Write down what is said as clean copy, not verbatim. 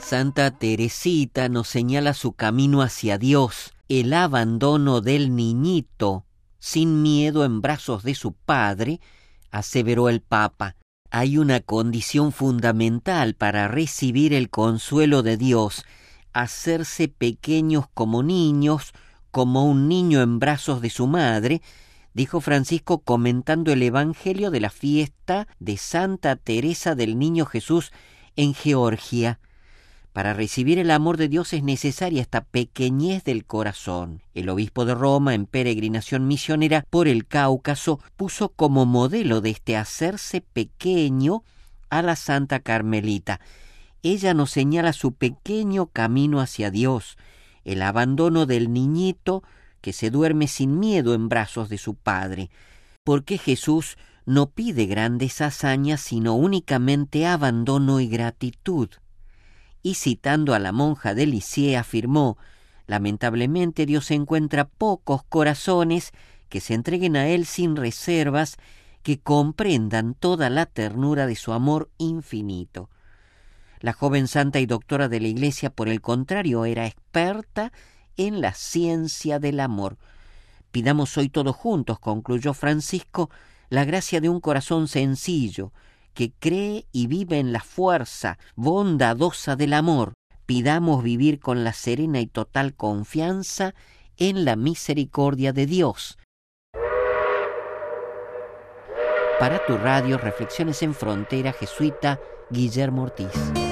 Santa Teresita nos señala su camino hacia Dios, el abandono del niñito, sin miedo en brazos de su padre, aseveró el Papa. Hay una condición fundamental para recibir el consuelo de Dios: hacerse pequeños como niños, como un niño en brazos de su madre, dijo Francisco comentando el Evangelio de la fiesta de Santa Teresa del Niño Jesús en Georgia. Para recibir el amor de Dios es necesaria esta pequeñez del corazón. El obispo de Roma, en peregrinación misionera por el Cáucaso, puso como modelo de este hacerse pequeño a la Santa Carmelita. Ella nos señala su pequeño camino hacia Dios, el abandono del niñito que se duerme sin miedo en brazos de su padre. Porque Jesús no pide grandes hazañas, sino únicamente abandono y gratitud. Y citando a la monja de Lisieux afirmó: lamentablemente Dios encuentra pocos corazones que se entreguen a Él sin reservas, que comprendan toda la ternura de su amor infinito. La joven santa y doctora de la Iglesia, por el contrario, era experta en la ciencia del amor. Pidamos hoy todos juntos, concluyó Francisco, la gracia de un corazón sencillo, que cree y vive en la fuerza bondadosa del amor. Pidamos vivir con la serena y total confianza en la misericordia de Dios. Para tu radio, Reflexiones en Frontera, jesuita Guillermo Ortiz.